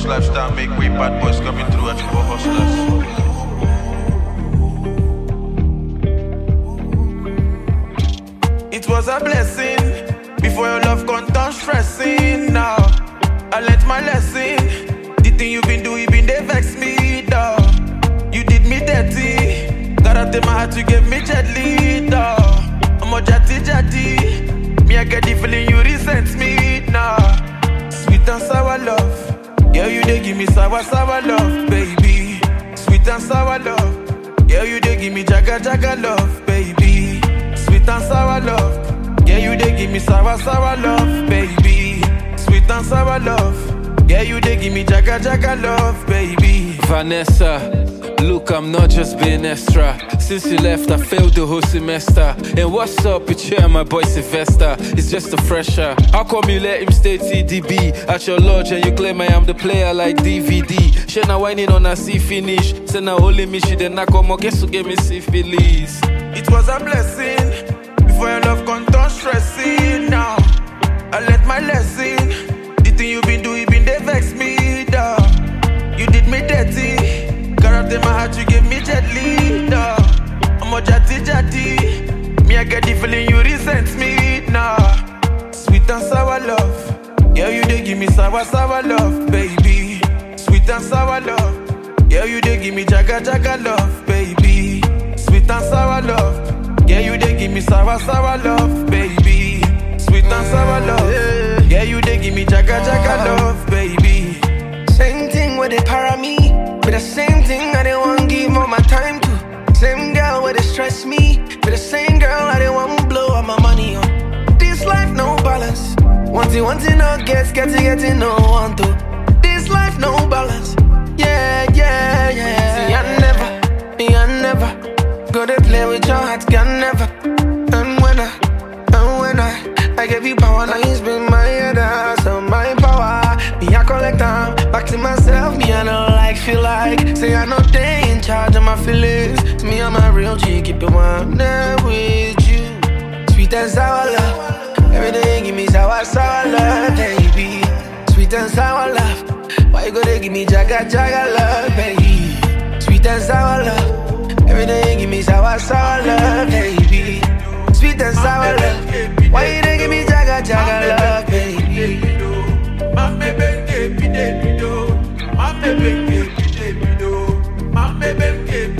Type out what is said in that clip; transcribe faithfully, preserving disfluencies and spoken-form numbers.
This lifestyle make way bad boys coming through at you for hustlers. It was a blessing before your love can turn stressing. Now I learnt my lesson. The thing you been doing, been they vex me, dawg. You did me dirty. Gotta take my heart, you gave me gently, dawg. I'm a jatty jatty. Me I get the feeling you resent me now. Sweet and sour love. Yeah, you they give me sour sour love, baby. Sweet and sour love. Yeah, you they give me jaga jaga love, baby. Sweet and sour love. Yeah, you they give me sour sour love, baby. Sweet and sour love. Yeah, you they give me jaga jaga love, baby. Vanessa, look, I'm not just being extra. Since you left, I failed the whole semester. And what's up with you and my boy Sylvester? It's just a fresher. How come you let him stay T D B at your lodge and you claim I am the player like D V D? She now whining on a see finish. Say now only me, she then I come on, guess who gave me syphilis. It was a blessing before your love can turn stressing. Now I learnt my lesson. The thing you been doing, been they vex me, dawg. You did me dirty. Gotta take my heart, you gave me gently, dawg. I'm a jatty jatty. Me I get the feeling you resent me now. Sweet and sour love. Yeah, you they give me sour sour love, baby. Sweet and sour love. Yeah, you they give me jaga jaga love, baby. Sweet and sour love. Yeah, you they give me sour sour love, baby. Sweet and sour love. Yeah, you they give me jaga jaga love, baby. Same thing where they para me, but the same thing I didn't want to give all my time to. Same girl where they stress me, but the same girl I didn't want to blow all my money on. This life no balance. One thing, one thing no gets, get to get to no want to. This life no balance. Yeah, yeah, yeah. See, I never, me I never go to play with your heart, can never. And when I, and when I, I give you power, now you spin my head out, so my power. Me I collect time, back to myself, me I don't like, feel like. Say I know they in charge of my feelings. To me I'm a real G, keep it one there with you. Sweet and sour love, every day give me sour, sour love, baby. Sweet and sour love, why you gotta give me jaga, jaga love, baby. Sweet and sour love, every day give me sour, sour love, baby. Sweet and sour love, why you they give me jaga, jaga love, baby. Mame benge bide bido, mame benge bide bido, mame benge